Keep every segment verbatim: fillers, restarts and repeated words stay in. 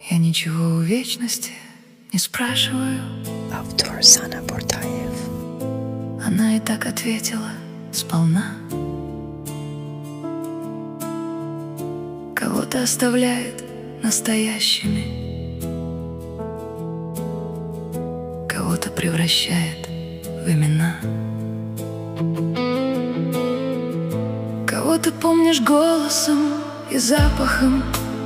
Я ничего у вечности не спрашиваю. Автор Сана Бортаев. Она и так ответила сполна. Кого-то оставляет настоящими, кого-то превращает в имена. Кого ты помнишь голосом и запахом,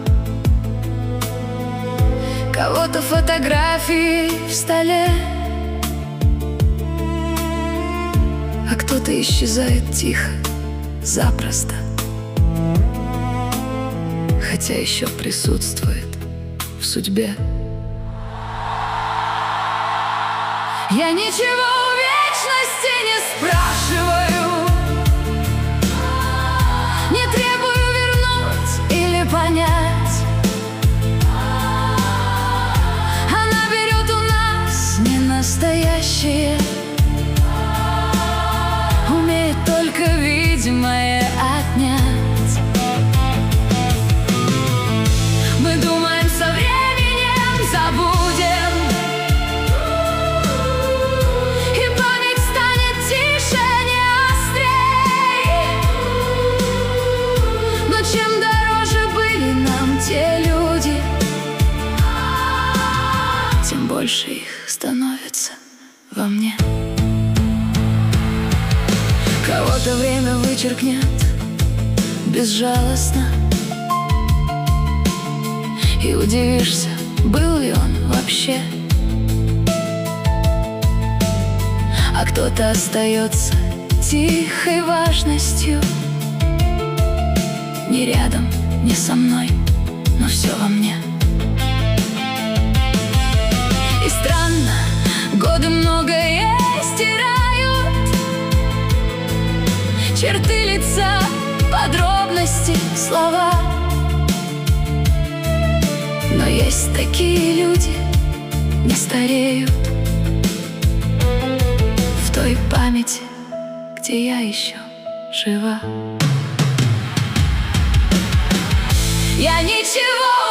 кого-то фотографии в столе, а кто-то исчезает тихо, запросто, хотя еще присутствует в судьбе. Я ничего у вечности не спрашиваю, не требую вернуть или понять. Она берет у нас не настоящее, умеет только видимое отнять. Мы думаем, со временем забудем, и память станет тише, не острей. Но чем дороже были нам те люди, тем больше их становится во мне. Кого-то время вычеркнет безжалостно, и удивишься, был ли он вообще. А кто-то остается тихой важностью, не рядом, не со мной, но все во мне. И странно, годы многое стирают, черты лица, подробности, слова. Но есть такие люди, не стареют в той памяти, где я еще жива. Я ничего